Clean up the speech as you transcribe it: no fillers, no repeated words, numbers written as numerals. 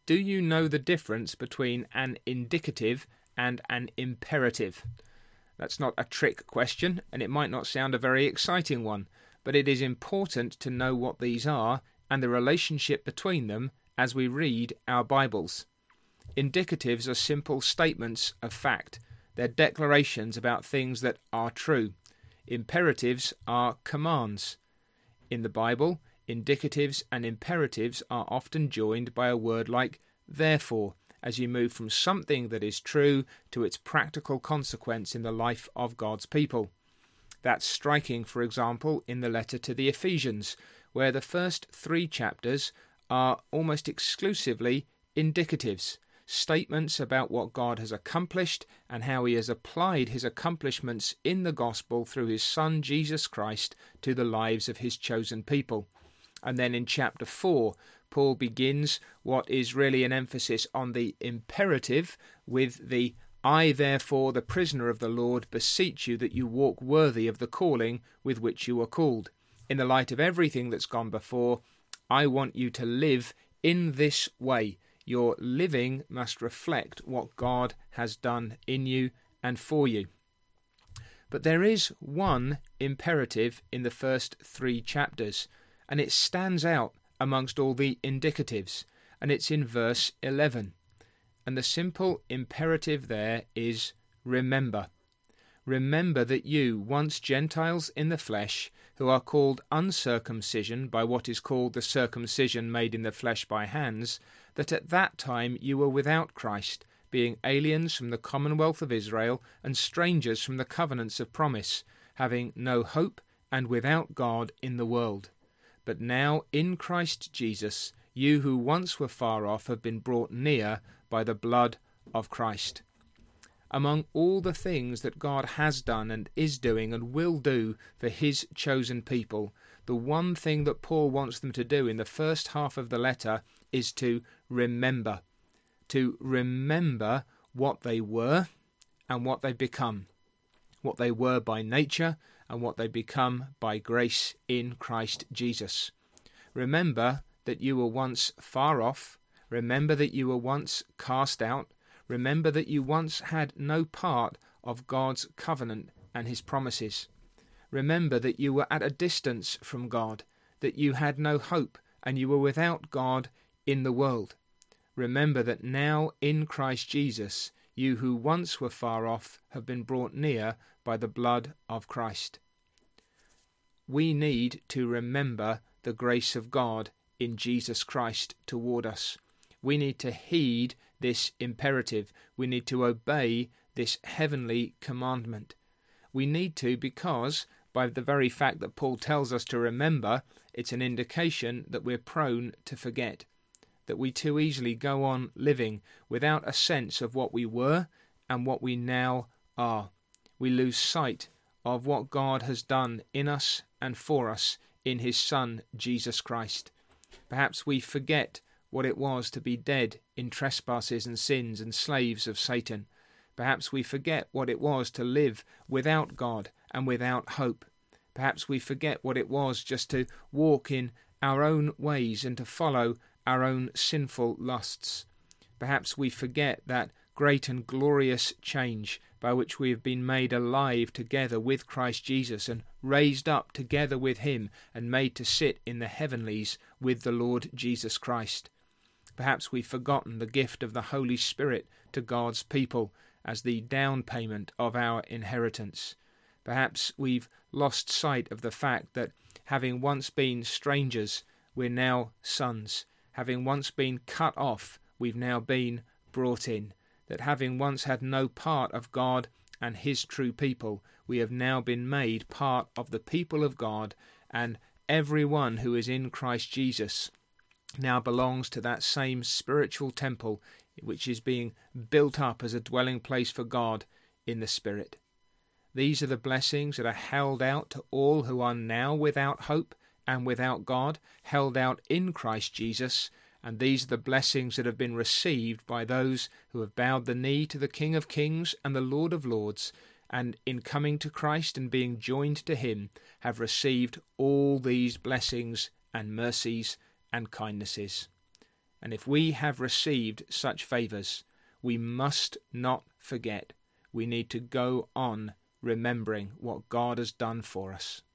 Do you know the difference between an indicative and an imperative? That's not a trick question, and it might not sound a very exciting one, but it is important to know what these are and the relationship between them as we read our Bibles. Indicatives are simple statements of fact. They're declarations about things that are true. Imperatives are commands. In the Bible, indicatives and imperatives are often joined by a word like therefore, as you move from something that is true to its practical consequence in the life of God's people. That's striking, for example, in the letter to the Ephesians, where the first 3 chapters are almost exclusively indicatives, statements about what God has accomplished and how he has applied his accomplishments in the gospel through his Son Jesus Christ to the lives of his chosen people. And then in chapter 4, Paul begins what is really an emphasis on the imperative with the I, therefore, the prisoner of the Lord, beseech you that you walk worthy of the calling with which you are called. In the light of everything that's gone before, I want you to live in this way. Your living must reflect what God has done in you and for you. But there is one imperative in the first 3 chapters, and it stands out amongst all the indicatives, and it's in verse 11. And the simple imperative there is remember. Remember that you, once Gentiles in the flesh, who are called uncircumcision by what is called the circumcision made in the flesh by hands, that at that time you were without Christ, being aliens from the commonwealth of Israel and strangers from the covenants of promise, having no hope and without God in the world. But now in Christ Jesus, you who once were far off have been brought near by the blood of Christ. Among all the things that God has done and is doing and will do for his chosen people, the one thing that Paul wants them to do in the first half of the letter is to remember what they were and what they've become, what they were by nature and what they become by grace in Christ Jesus. Remember that you were once far off. Remember that you were once cast out. Remember that you once had no part of God's covenant and his promises. Remember that you were at a distance from God, that you had no hope and you were without God in the world. Remember that now in Christ Jesus, you who once were far off have been brought near by the blood of Christ. We need to remember the grace of God in Jesus Christ toward us. We need to heed this imperative. We need to obey this heavenly commandment. We need to because, by the very fact that Paul tells us to remember, it's an indication that we're prone to forget, that we too easily go on living without a sense of what we were and what we now are. We lose sight of what God has done in us and for us in his Son, Jesus Christ. Perhaps we forget what it was to be dead in trespasses and sins and slaves of Satan. Perhaps we forget what it was to live without God and without hope. Perhaps we forget what it was just to walk in our own ways and to follow our own sinful lusts. Perhaps we forget that great and glorious change by which we have been made alive together with Christ Jesus and raised up together with him and made to sit in the heavenlies with the Lord Jesus Christ. Perhaps we've forgotten the gift of the Holy Spirit to God's people as the down payment of our inheritance. Perhaps we've lost sight of the fact that having once been strangers, we're now sons. Having once been cut off, we've now been brought in. That having once had no part of God and his true people, we have now been made part of the people of God, and everyone who is in Christ Jesus now belongs to that same spiritual temple which is being built up as a dwelling place for God in the Spirit. These are the blessings that are held out to all who are now without hope and without God, held out in Christ Jesus, and these are the blessings that have been received by those who have bowed the knee to the King of Kings and the Lord of Lords, and in coming to Christ and being joined to him, have received all these blessings and mercies and kindnesses. And if we have received such favours, we must not forget. We need to go on remembering what God has done for us.